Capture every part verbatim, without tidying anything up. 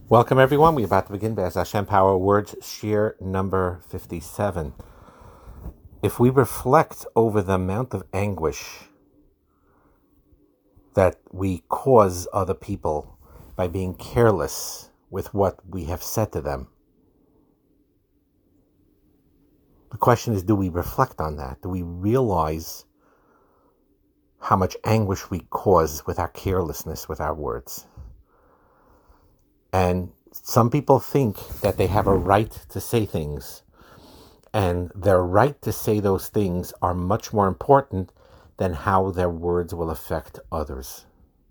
Welcome, everyone. We're about to begin Be'ez Hashem Power Words, Shir number fifty-seven. If we reflect over the amount of anguish that we cause other people by being careless with what we have said to them, the question is, do we reflect on that? Do we realize how much anguish we cause with our carelessness with our words? And some people think that they have a right to say things, and their right to say those things are much more important than how their words will affect others.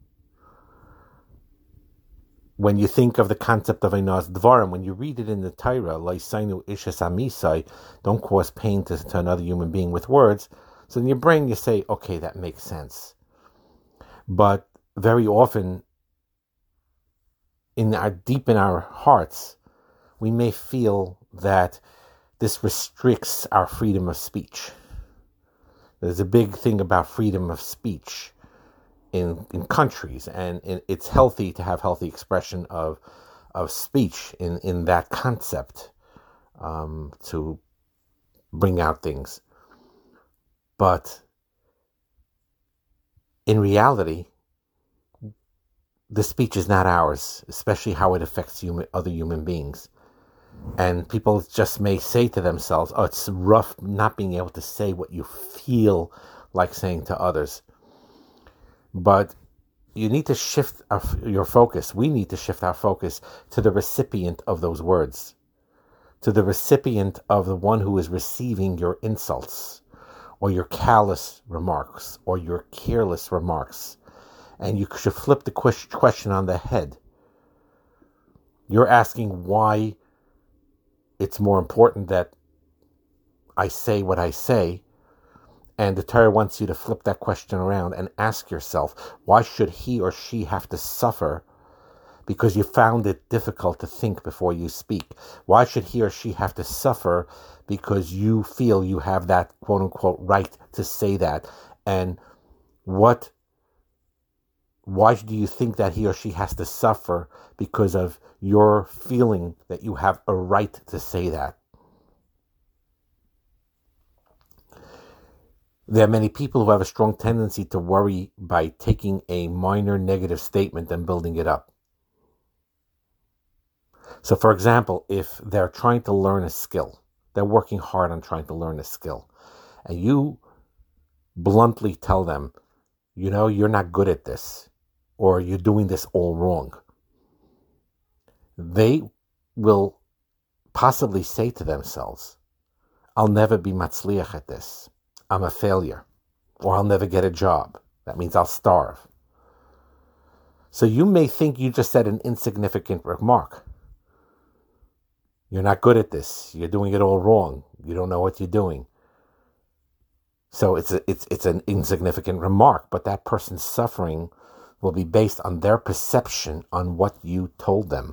When you think of the concept of Einos Dvarim, when you read it in the Torah, Laisainu Ishas Amisai, don't cause pain to, to another human being with words, so in your brain you say, okay, that makes sense. But very often, in our deep in our hearts, we may feel that this restricts our freedom of speech. There's a big thing about freedom of speech in in countries, and it's healthy to have healthy expression of of speech in, in that concept, um, to bring out things. But in reality, the speech is not ours, especially how it affects human, other human beings. And people just may say to themselves, oh, it's rough not being able to say what you feel like saying to others. But you need to shift our, your focus. We need to shift our focus to the recipient of those words, to the recipient of the one who is receiving your insults, or your callous remarks, or your careless remarks. And you should flip the question on the head. You're asking why it's more important that I say what I say, and the Torah wants you to flip that question around and ask yourself, why should he or she have to suffer because you found it difficult to think before you speak? Why should he or she have to suffer because you feel you have that quote-unquote right to say that? And what Why do you think that he or she has to suffer because of your feeling that you have a right to say that? There are many people who have a strong tendency to worry by taking a minor negative statement and building it up. So, for example, if they're trying to learn a skill, they're working hard on trying to learn a skill, and you bluntly tell them, you know, you're not good at this, or you're doing this all wrong, they will possibly say to themselves, I'll never be matzliach at this. I'm a failure. Or I'll never get a job. That means I'll starve. So you may think you just said an insignificant remark. You're not good at this. You're doing it all wrong. You don't know what you're doing. So it's a, it's it's an insignificant remark, but that person's suffering will be based on their perception on what you told them.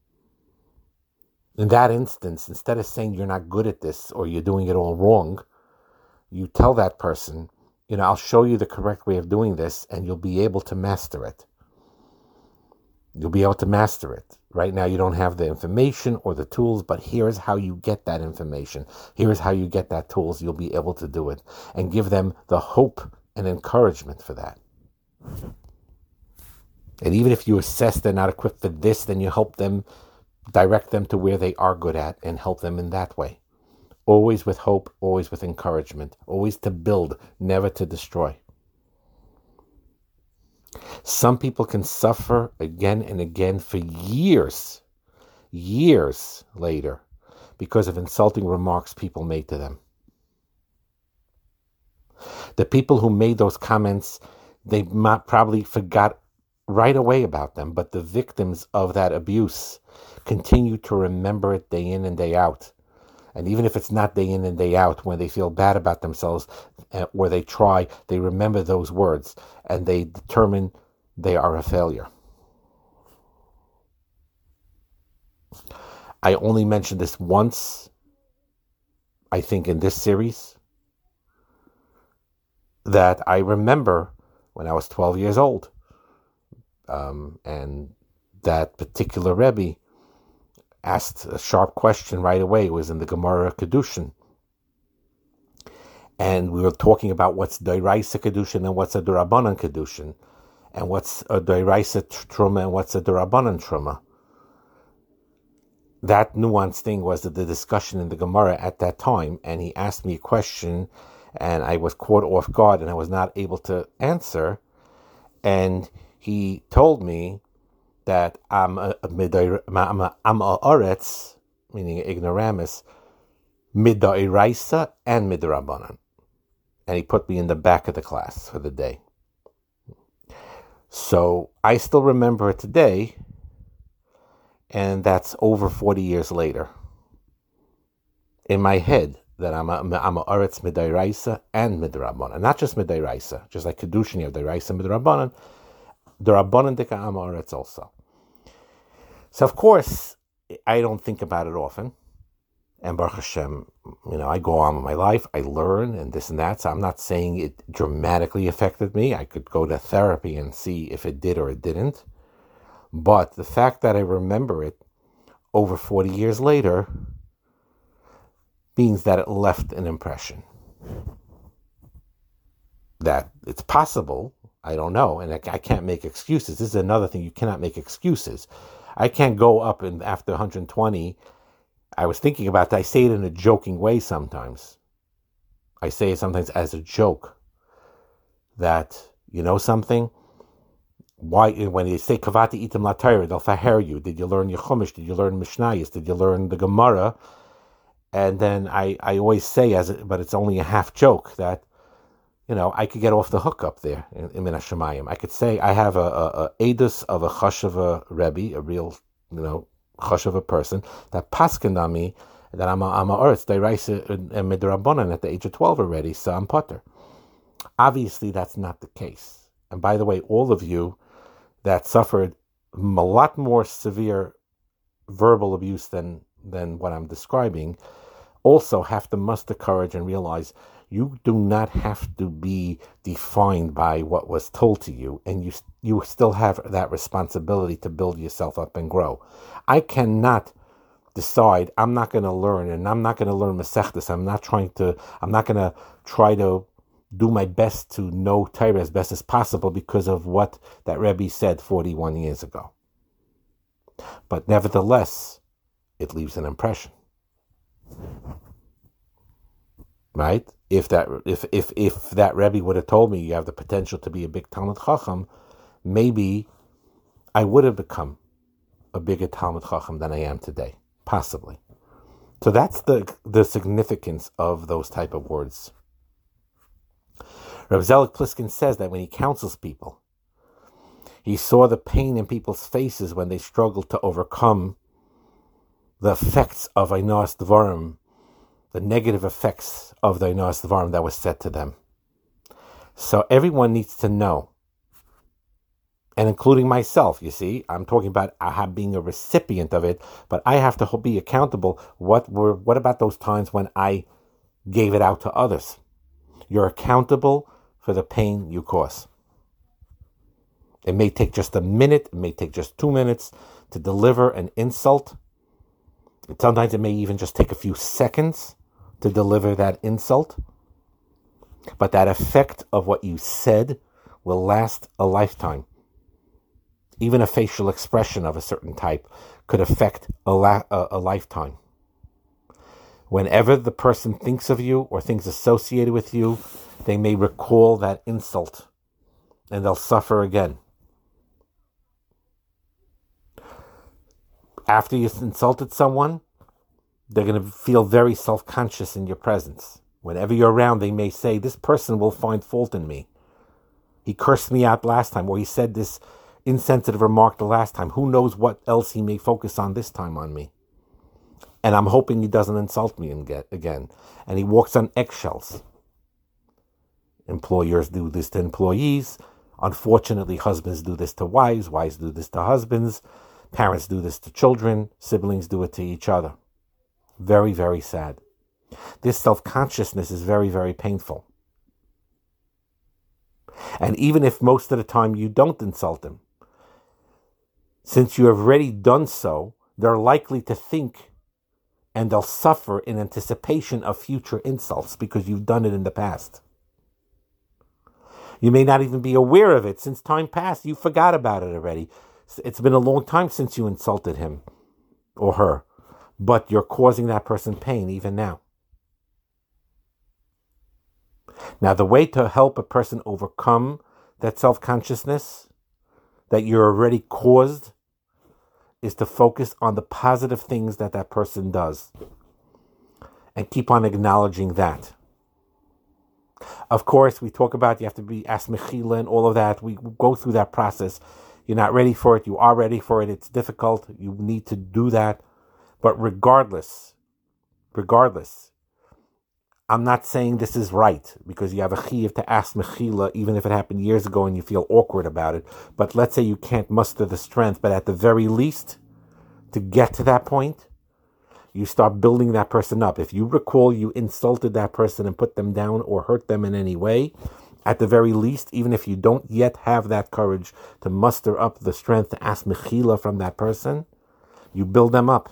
In that instance, instead of saying you're not good at this or you're doing it all wrong, you tell that person, you know, I'll show you the correct way of doing this and you'll be able to master it. You'll be able to master it. Right now you don't have the information or the tools, but here's how you get that information. Here's how you get that tools. You'll be able to do it. And give them the hope and encouragement for that. And even if you assess they're not equipped for this, then you help them, direct them to where they are good at and help them in that way. Always with hope, always with encouragement, always to build, never to destroy. Some people can suffer again and again for years, years later, because of insulting remarks people made to them. The people who made those comments, they probably forgot right away about them, but the victims of that abuse continue to remember it day in and day out. And even if it's not day in and day out, when they feel bad about themselves, uh, or they try, they remember those words, and they determine they are a failure. I only mentioned this once, I think, in this series, that I remember when I was twelve years old. Um, and that particular Rebbe asked a sharp question right away. It was in the Gemara Kedushin. And we were talking about what's Doraisa Kedushin and what's a Durabanan Kedushin, and what's a Doraisa Truma and what's a Durabanan Truma. That nuanced thing was the discussion in the Gemara at that time, and he asked me a question, and I was caught off guard, and I was not able to answer. And he told me that I'm a, I'm a, I'm a Oretz, meaning ignoramus, Midairaisa and Midrabanan. And he put me in the back of the class for the day. So I still remember it today, and that's over forty years later. In my head, that I'm a, I'm a Oretz Midairaisa and Midrabanan. Not just Midairaisa, just like Kedushin, you have Dairaisa Midrabanan. Durabanan Dika I'm a Oretz also. So of course, I don't think about it often. And Baruch Hashem, you know, I go on with my life, I learn and this and that. So I'm not saying it dramatically affected me. I could go to therapy and see if it did or it didn't. But the fact that I remember it over forty years later means that it left an impression. That it's possible, I don't know, and I, I can't make excuses. This is another thing, you cannot make excuses. I can't go up and after one hundred twenty, I was thinking about that. I say it in a joking way sometimes. I say it sometimes as a joke. That, you know something? Why, when they say, Kavati itim la Torah, they'll faher you. Did you learn your Chumash? Did you learn Mishnayos? Did you learn the Gemara? And then I, I always say, as a, but it's only a half joke, that, you know, I could get off the hook up there in, in Min HaShamayim. I could say I have a, a, a edus of a Chashava Rebbe, a real, you know, Chashava person, that paskened on me that I'm a, I'm a Eretz, Deiraisa and Midrabanan at the age of twelve already, so I'm Potter. Obviously, that's not the case. And by the way, all of you that suffered a lot more severe verbal abuse than, than what I'm describing also have to muster courage and realize you do not have to be defined by what was told to you, and you you still have that responsibility to build yourself up and grow. I cannot decide I'm not going to learn, and I'm not going to learn Masechtas. I'm not trying to. I'm not going to try to do my best to know Torah as best as possible because of what that Rebbe said forty-one years ago. But nevertheless, it leaves an impression. Right? If that if if if that Rebbe would have told me you have the potential to be a big Talmud Chacham, maybe I would have become a bigger Talmud Chacham than I am today, possibly. So that's the the significance of those type of words. Reb Zelig Pliskin says that when he counsels people, he saw the pain in people's faces when they struggled to overcome the effects of Einos Dvarim, the negative effects of the Einos Dvarim that was said to them. So everyone needs to know, and including myself, you see, I'm talking about Ahab being a recipient of it, but I have to be accountable. What were what about those times when I gave it out to others? You're accountable for the pain you cause. It may take just a minute, it may take just two minutes to deliver an insult. Sometimes it may even just take a few seconds to deliver that insult. But that effect of what you said will last a lifetime. Even a facial expression of a certain type could affect a, la- a, a lifetime. Whenever the person thinks of you or things associated with you, they may recall that insult and they'll suffer again. After you've insulted someone, they're going to feel very self-conscious in your presence. Whenever you're around, they may say, this person will find fault in me. He cursed me out last time, or he said this insensitive remark the last time. Who knows what else he may focus on this time on me? And I'm hoping he doesn't insult me again. And he walks on eggshells. Employers do this to employees. Unfortunately, husbands do this to wives. Wives do this to husbands. Parents do this to children. Siblings do it to each other. Very, very sad. This self-consciousness is very, very painful. And even if most of the time you don't insult them, since you have already done so, they're likely to think and they'll suffer in anticipation of future insults because you've done it in the past. You may not even be aware of it. Since time passed, you forgot about it already. It's been a long time since you insulted him or her, but you're causing that person pain even now. Now, the way to help a person overcome that self-consciousness that you're already caused is to focus on the positive things that that person does and keep on acknowledging that. Of course, we talk about you have to be as mechila and all of that. We go through that process. You're not ready for it. You are ready for it. It's difficult. You need to do that. But regardless, regardless, I'm not saying this is right because you have a chiyuv to ask mechila, even if it happened years ago and you feel awkward about it. But let's say you can't muster the strength, but at the very least, to get to that point, you start building that person up. If you recall you insulted that person and put them down or hurt them in any way, at the very least, even if you don't yet have that courage to muster up the strength to ask mechila from that person, you build them up.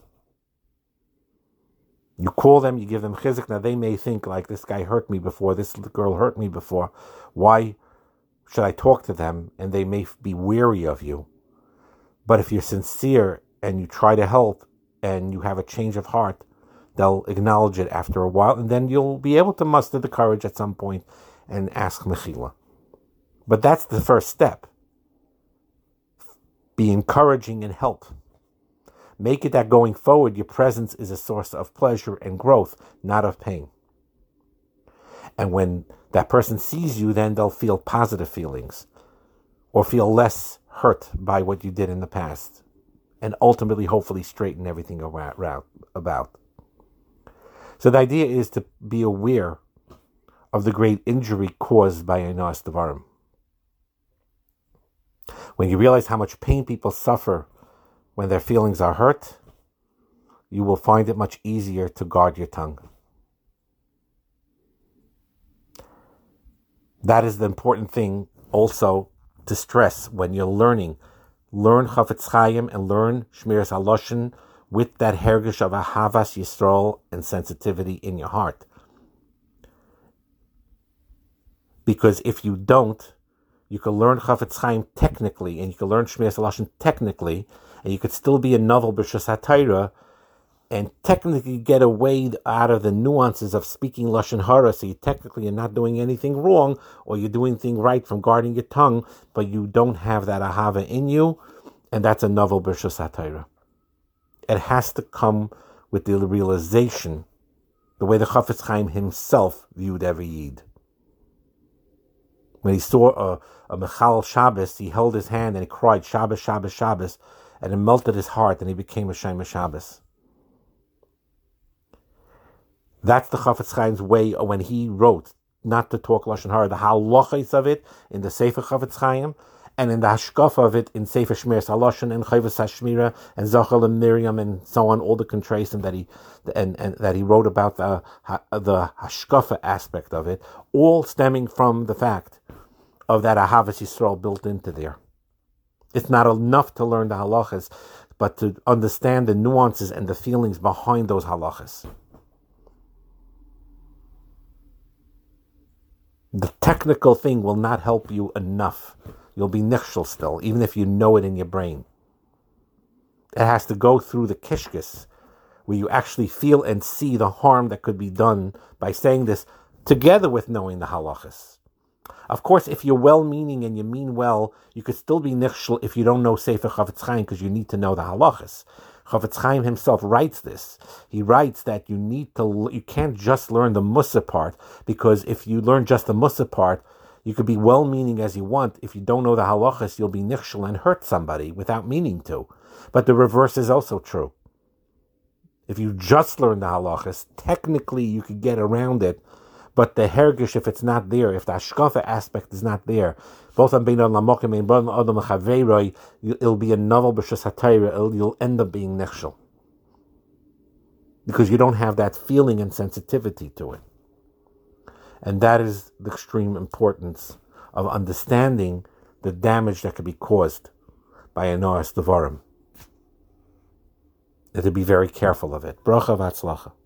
You call them, you give them chizuk. Now they may think like, this guy hurt me before, this girl hurt me before. Why should I talk to them? And they may be weary of you. But if you're sincere and you try to help and you have a change of heart, they'll acknowledge it after a while, and then you'll be able to muster the courage at some point and ask mechila. But that's the first step. Be encouraging and help. Make it that going forward, your presence is a source of pleasure and growth, not of pain. And when that person sees you, then they'll feel positive feelings or feel less hurt by what you did in the past, and ultimately, hopefully, straighten everything around about. So the idea is to be aware of the great injury caused by Einos Devarim. When you realize how much pain people suffer when their feelings are hurt, you will find it much easier to guard your tongue. That is the important thing also to stress when you're learning. Learn Chafetz Chaim and learn Shmiras HaLashon with that hergish of Ahavas Yisrael and sensitivity in your heart. Because if you don't, you can learn Chafetz Chaim technically, and you can learn Shmiras HaLashon technically, and you could still be a novel b'shas HaTorah and technically get away out of the nuances of speaking Lashon Hara. So you technically are not doing anything wrong, or you're doing things right from guarding your tongue, but you don't have that ahava in you, and that's a novel b'shas HaTorah. It has to come with the realization, the way the Chafetz Chaim himself viewed every Yid. When he saw a, a Mechal Shabbos, he held his hand and he cried, Shabbos, Shabbos, Shabbos, and it melted his heart, and he became a Shema Shabbos. That's the Chafetz Chaim's way when he wrote, not to talk Lashon Hara, the halachos of it in the Sefer Chafetz Chaim, and in the hashkafa of it in Sefer Shmiras HaLashon and Chovos HaShmira and Zachal and Miriam and so on, all the contrastim that he and, and that he wrote about the the hashkafa aspect of it, all stemming from the fact of that Ahavas Yisrael built into there. It's not enough to learn the halachas, but to understand the nuances and the feelings behind those halachas. The technical thing will not help you enough. You'll be nichshel still, even if you know it in your brain. It has to go through the kishkis, where you actually feel and see the harm that could be done by saying this, together with knowing the halachas. Of course, if you're well-meaning and you mean well, you could still be nichshel if you don't know Sefer Chafetz Chaim, because you need to know the halachas. Chafetz Chaim himself writes this. He writes that you need to, you can't just learn the Musa part, because if you learn just the Musa part, you could be well-meaning as you want. If you don't know the halachas, you'll be nichshel and hurt somebody without meaning to. But the reverse is also true. If you just learn the halachas, technically you could get around it, but the hergish, if it's not there, if the hashkafa aspect is not there, both on bein lamokim and bein adam chaveiroi, it'll be a novel b'shas hatayra. You'll end up being nichshel because you don't have that feeling and sensitivity to it. And that is the extreme importance of understanding the damage that could be caused by Einos Devarim. to be very careful of it. Bracha v'atzlacha.